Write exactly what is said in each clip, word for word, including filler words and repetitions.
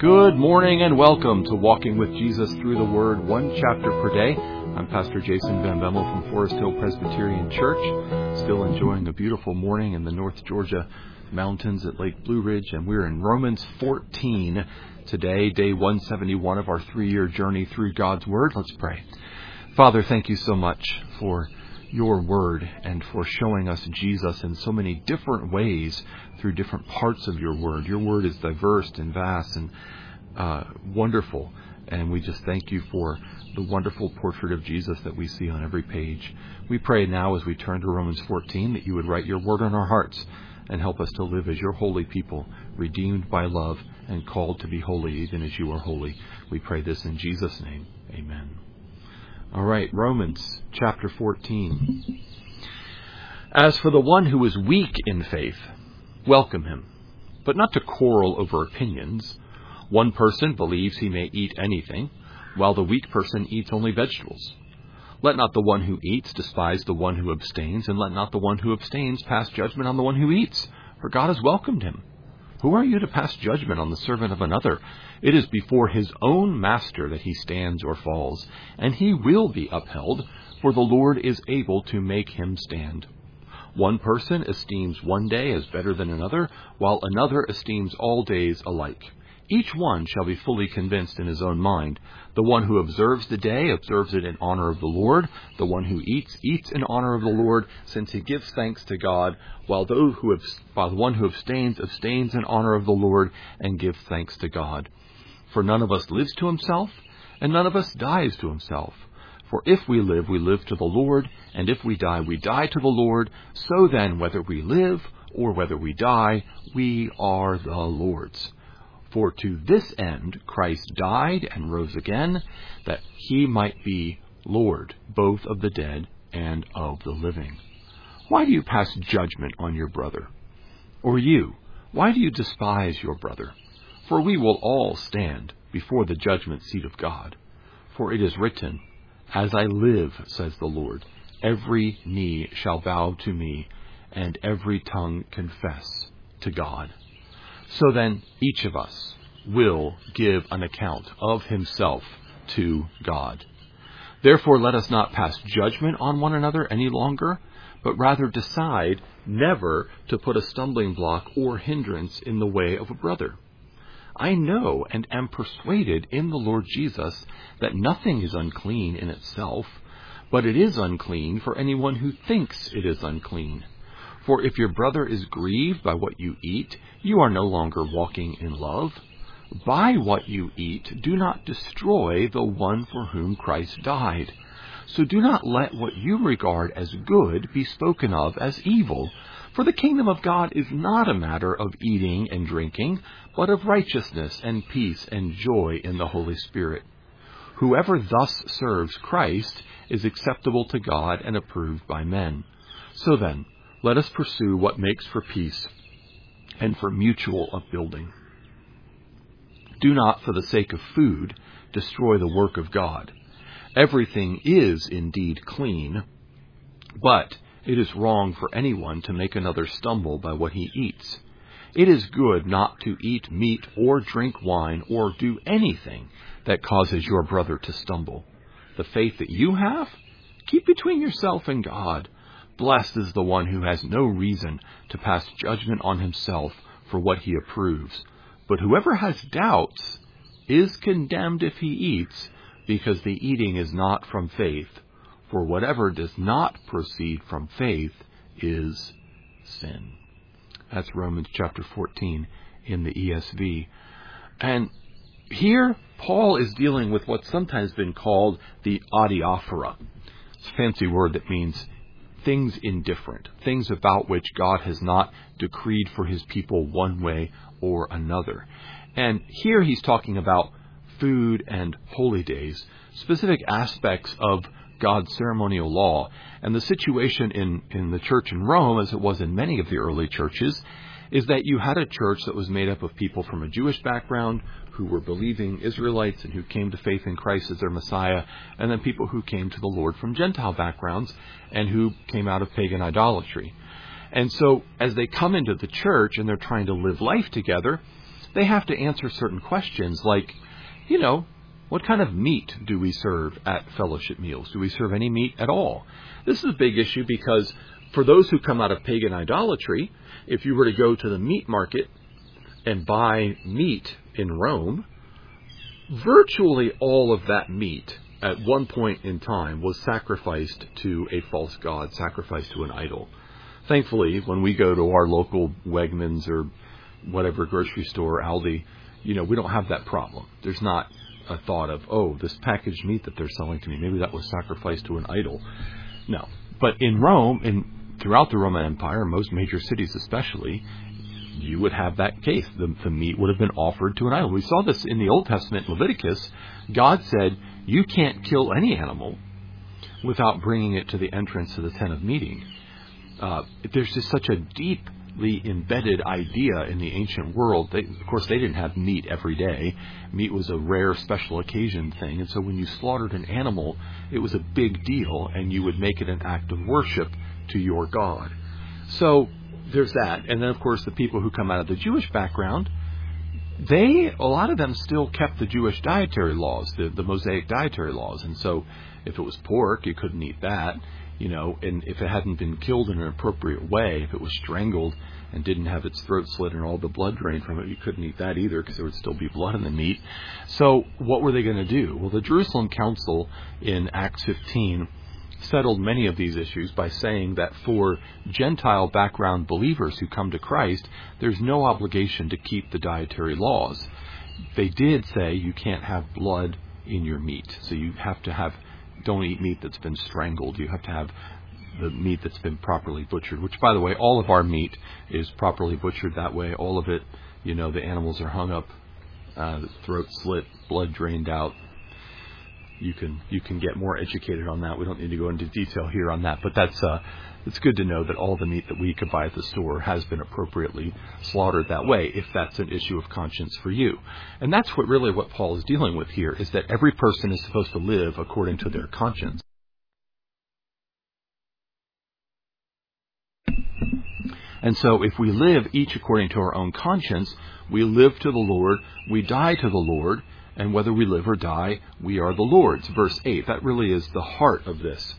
Good morning and welcome to Walking with Jesus Through the Word, one chapter per day. I'm Pastor Jason Van Bemmel from Forest Hill Presbyterian Church, still enjoying a beautiful morning in the North Georgia mountains at Lake Blue Ridge, and we're in Romans fourteen today, day one seventy-one of our three-year journey through God's Word. Let's pray. Father, thank you so much for your Word and for showing us Jesus in so many different ways through different parts of your Word. Your Word is diverse and vast and uh, wonderful, and we just thank you for the wonderful portrait of Jesus that we see on every page. We pray now as we turn to Romans fourteen that you would write your Word on our hearts and help us to live as your holy people, redeemed by love and called to be holy even as you are holy. We pray this in Jesus' name. Amen. All right, Romans chapter fourteen. As for the one who is weak in faith, welcome him, but not to quarrel over opinions. One person believes he may eat anything, while the weak person eats only vegetables. Let not the one who eats despise the one who abstains, and let not the one who abstains pass judgment on the one who eats, for God has welcomed him. Who are you to pass judgment on the servant of another? It is before his own master that he stands or falls, and he will be upheld, for the Lord is able to make him stand. One person esteems one day as better than another, while another esteems all days alike. Each one shall be fully convinced in his own mind. The one who observes the day observes it in honor of the Lord. The one who eats, eats in honor of the Lord, since he gives thanks to God, while, those who abs- while the one who abstains, abstains in honor of the Lord and gives thanks to God. For none of us lives to himself, and none of us dies to himself. For if we live, we live to the Lord, and if we die, we die to the Lord. So then, whether we live or whether we die, we are the Lord's. For to this end Christ died and rose again, that he might be Lord, both of the dead and of the living. Why do you pass judgment on your brother? Or you, why do you despise your brother? For we will all stand before the judgment seat of God. For it is written, As I live, says the Lord, every knee shall bow to me, and every tongue confess to God. So then, each of us will give an account of himself to God. Therefore, let us not pass judgment on one another any longer, but rather decide never to put a stumbling block or hindrance in the way of a brother. I know and am persuaded in the Lord Jesus that nothing is unclean in itself, but it is unclean for anyone who thinks it is unclean. For if your brother is grieved by what you eat, you are no longer walking in love. By what you eat, do not destroy the one for whom Christ died. So do not let what you regard as good be spoken of as evil. For the kingdom of God is not a matter of eating and drinking, but of righteousness and peace and joy in the Holy Spirit. Whoever thus serves Christ is acceptable to God and approved by men. So then, let us pursue what makes for peace and for mutual upbuilding. Do not, for the sake of food, destroy the work of God. Everything is indeed clean, but it is wrong for anyone to make another stumble by what he eats. It is good not to eat meat or drink wine or do anything that causes your brother to stumble. The faith that you have, keep between yourself and God. Blessed is the one who has no reason to pass judgment on himself for what he approves. But whoever has doubts is condemned if he eats, because the eating is not from faith. For whatever does not proceed from faith is sin. That's Romans chapter fourteen in the E S V. And here, Paul is dealing with what's sometimes been called the adiaphora. It's a fancy word that means things indifferent, things about which God has not decreed for his people one way or another. And here he's talking about food and holy days, specific aspects of God's ceremonial law. And the situation in, in the church in Rome, as it was in many of the early churches, is that you had a church that was made up of people from a Jewish background who were believing Israelites and who came to faith in Christ as their Messiah, and then people who came to the Lord from Gentile backgrounds and who came out of pagan idolatry. And so as they come into the church and they're trying to live life together, they have to answer certain questions like, you know, what kind of meat do we serve at fellowship meals? Do we serve any meat at all? This is a big issue because for those who come out of pagan idolatry, if you were to go to the meat market and buy meat in Rome, virtually all of that meat at one point in time was sacrificed to a false god, sacrificed to an idol. Thankfully, when we go to our local Wegmans or whatever grocery store, Aldi, you know, we don't have that problem. There's not a thought of, oh, this packaged meat that they're selling to me, maybe that was sacrificed to an idol. No. But in Rome, and throughout the Roman Empire, most major cities especially, you would have that case. The, the meat would have been offered to an idol. We saw this in the Old Testament, Leviticus. God said, you can't kill any animal without bringing it to the entrance of the tent of meeting. Uh, there's just such a deeply embedded idea in the ancient world. They, of course, they didn't have meat every day. Meat was a rare special occasion thing. And so when you slaughtered an animal, it was a big deal, and you would make it an act of worship to your God. So there's that. And then, of course, the people who come out of the Jewish background, they, a lot of them still kept the Jewish dietary laws, the, the Mosaic dietary laws. And so if it was pork, you couldn't eat that, you know, and if it hadn't been killed in an appropriate way, if it was strangled and didn't have its throat slit and all the blood drained from it, you couldn't eat that either because there would still be blood in the meat. So what were they going to do? Well, the Jerusalem Council in Acts fifteen settled many of these issues by saying that for Gentile background believers who come to Christ, there's no obligation to keep the dietary laws. They did say you can't have blood in your meat. So you have to have, don't eat meat that's been strangled. You have to have the meat that's been properly butchered, which, by the way, all of our meat is properly butchered that way. All of it, you know, the animals are hung up, uh, the throat slit, blood drained out. You can you can get more educated on that. We don't need to go into detail here on that, but that's uh, it's good to know that all the meat that we could buy at the store has been appropriately slaughtered that way, if that's an issue of conscience for you. And that's what really what Paul is dealing with here, is that every person is supposed to live according to their conscience. And so if we live each according to our own conscience, we live to the Lord, we die to the Lord, and whether we live or die, we are the Lord's. Verse eight, that really is the heart of this.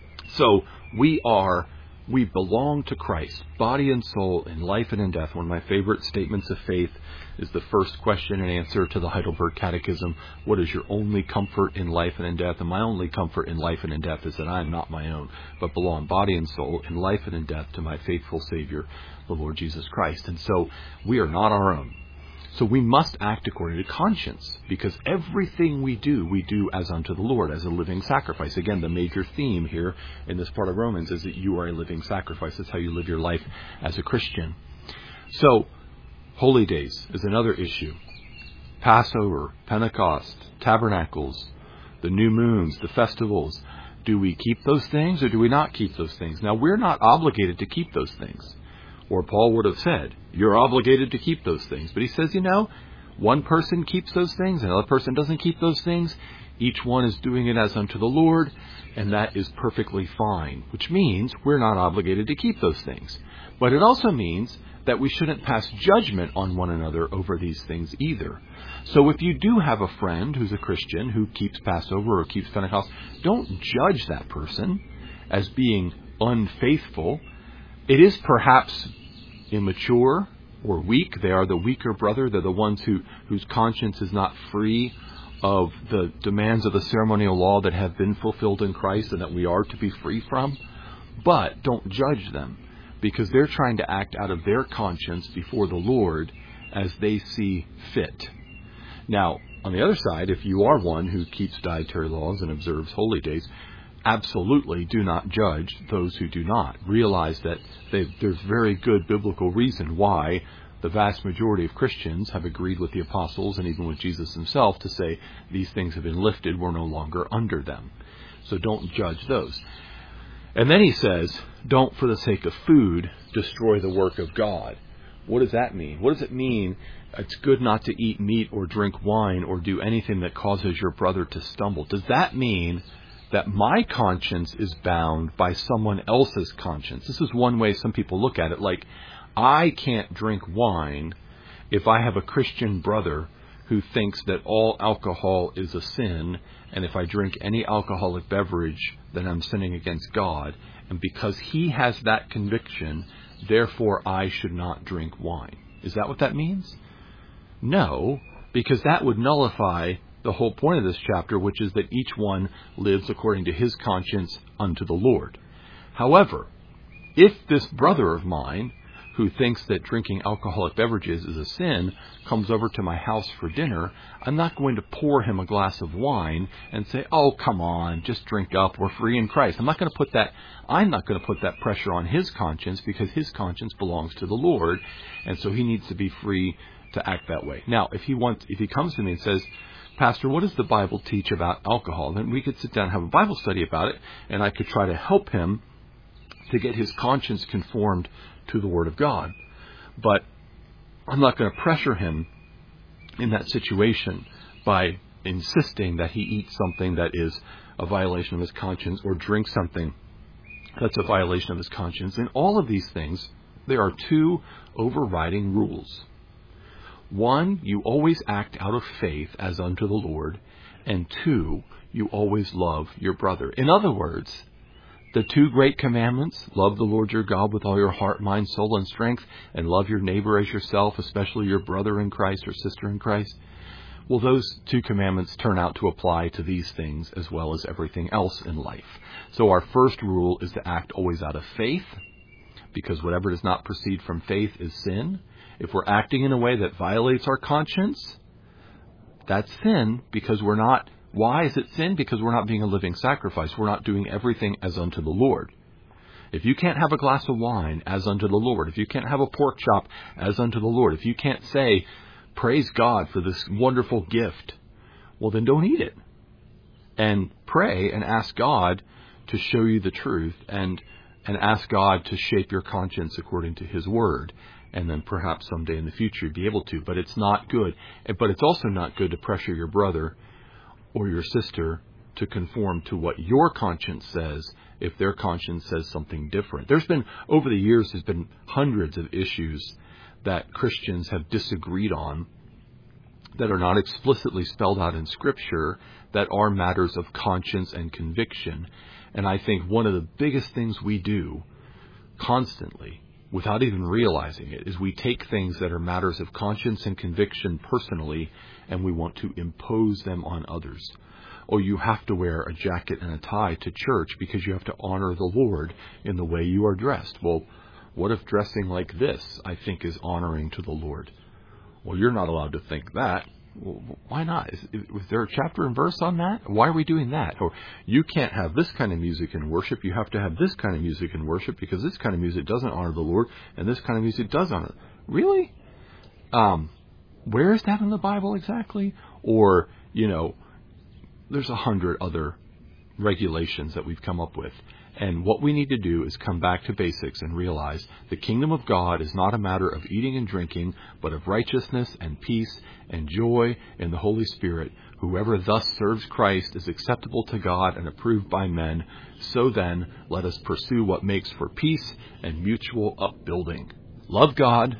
So we are, we belong to Christ, body and soul, in life and in death. One of my favorite statements of faith is the first question and answer to the Heidelberg Catechism. What is your only comfort in life and in death? And my only comfort in life and in death is that I am not my own, but belong body and soul in life and in death to my faithful Savior, the Lord Jesus Christ. And so we are not our own. So we must act according to conscience, because everything we do, we do as unto the Lord, as a living sacrifice. Again, the major theme here in this part of Romans is that you are a living sacrifice. That's how you live your life as a Christian. So, holy days is another issue. Passover, Pentecost, tabernacles, the new moons, the festivals. Do we keep those things or do we not keep those things? Now, we're not obligated to keep those things. Or Paul would have said, you're obligated to keep those things. But he says, you know, one person keeps those things, another person doesn't keep those things. Each one is doing it as unto the Lord, and that is perfectly fine, which means we're not obligated to keep those things. But it also means that we shouldn't pass judgment on one another over these things either. So if you do have a friend who's a Christian who keeps Passover or keeps Pentecost, don't judge that person as being unfaithful. It is perhaps immature or weak. They are the weaker brother. They're the ones who whose conscience is not free of the demands of the ceremonial law that have been fulfilled in Christ and that we are to be free from. But don't judge them, because they're trying to act out of their conscience before the Lord as they see fit. Now, on the other side, if you are one who keeps dietary laws and observes holy days, absolutely do not judge those who do not. Realize that they, there's very good biblical reason why the vast majority of Christians have agreed with the apostles and even with Jesus himself to say these things have been lifted, we're no longer under them. So don't judge those. And then he says, don't for the sake of food destroy the work of God. What does that mean? What does it mean it's good not to eat meat or drink wine or do anything that causes your brother to stumble? Does that mean that my conscience is bound by someone else's conscience? This is one way some people look at it, like, I can't drink wine if I have a Christian brother who thinks that all alcohol is a sin, and if I drink any alcoholic beverage, then I'm sinning against God, and because he has that conviction, therefore I should not drink wine. Is that what that means? No, because that would nullify the whole point of this chapter, which is that each one lives according to his conscience unto the Lord. However, if this brother of mine, who thinks that drinking alcoholic beverages is a sin, comes over to my house for dinner, I'm not going to pour him a glass of wine and say, oh, come on, just drink up, we're free in Christ. I'm not going to put that, I'm not going to put that pressure on his conscience, because his conscience belongs to the Lord, and so he needs to be free to act that way. Now, if he wants, if he comes to me and says, Pastor, what does the Bible teach about alcohol? Then we could sit down and have a Bible study about it, and I could try to help him to get his conscience conformed to the Word of God. But I'm not going to pressure him in that situation by insisting that he eat something that is a violation of his conscience, or drink something that's a violation of his conscience. In all of these things, there are two overriding rules. One, you always act out of faith as unto the Lord. And two, you always love your brother. In other words, the two great commandments, love the Lord your God with all your heart, mind, soul, and strength, and love your neighbor as yourself, especially your brother in Christ or sister in Christ. Well, those two commandments turn out to apply to these things as well as everything else in life. So our first rule is to act always out of faith, because whatever does not proceed from faith is sin. If we're acting in a way that violates our conscience, that's sin, because we're not. Why is it sin? Because we're not being a living sacrifice. We're not doing everything as unto the Lord. If you can't have a glass of wine as unto the Lord, if you can't have a pork chop as unto the Lord, if you can't say, praise God for this wonderful gift, well, then don't eat it. And pray and ask God to show you the truth, and and ask God to shape your conscience according to His Word. And then perhaps someday in the future you'll be able to. But it's not good. But it's also not good to pressure your brother or your sister to conform to what your conscience says if their conscience says something different. There's been, over the years, there's been hundreds of issues that Christians have disagreed on that are not explicitly spelled out in Scripture, that are matters of conscience and conviction. And I think one of the biggest things we do constantly, without even realizing it, is we take things that are matters of conscience and conviction personally, and we want to impose them on others. Or you have to wear a jacket and a tie to church because you have to honor the Lord in the way you are dressed. Well, what if dressing like this, I think, is honoring to the Lord? Well, you're not allowed to think that. Well, why not? Is, is there a chapter and verse on that? Why are we doing that? Or you can't have this kind of music in worship. You have to have this kind of music in worship because this kind of music doesn't honor the Lord, and this kind of music does honor. Really? Um, where is that in the Bible exactly? Or, you know, there's a hundred other regulations that we've come up with. And what we need to do is come back to basics and realize the kingdom of God is not a matter of eating and drinking, but of righteousness and peace and joy in the Holy Spirit. Whoever thus serves Christ is acceptable to God and approved by men. So then, let us pursue what makes for peace and mutual upbuilding. Love God,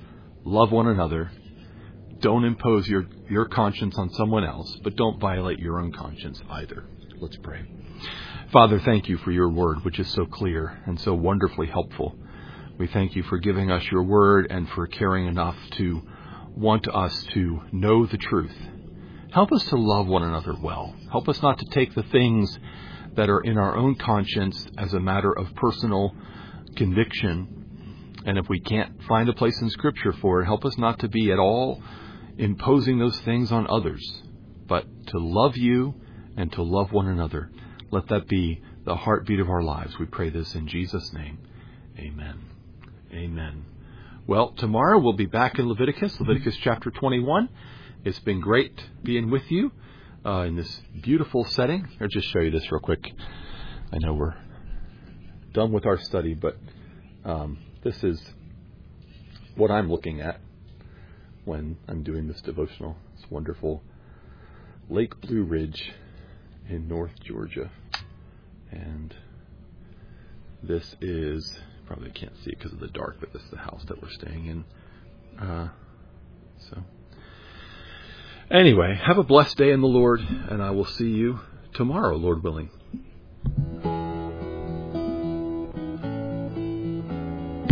love one another. Don't impose your, your conscience on someone else, but don't violate your own conscience either. Let's pray. Father, thank you for your word, which is so clear and so wonderfully helpful. We thank you for giving us your word and for caring enough to want us to know the truth. Help us to love one another well. Help us not to take the things that are in our own conscience as a matter of personal conviction. And if we can't find a place in Scripture for it, help us not to be at all imposing those things on others, but to love you and to love one another. Let that be the heartbeat of our lives. We pray this in Jesus' name. Amen. Amen. Well, tomorrow we'll be back in Leviticus, Leviticus chapter twenty-one. It's been great being with you uh, in this beautiful setting. I'll just show you this real quick. I know we're done with our study, but um, this is what I'm looking at when I'm doing this devotional. It's wonderful Lake Blue Ridge in North Georgia. And this is, probably can't see it because of the dark, but this is the house that we're staying in. Uh, Anyway, have a blessed day in the Lord, and I will see you tomorrow, Lord willing.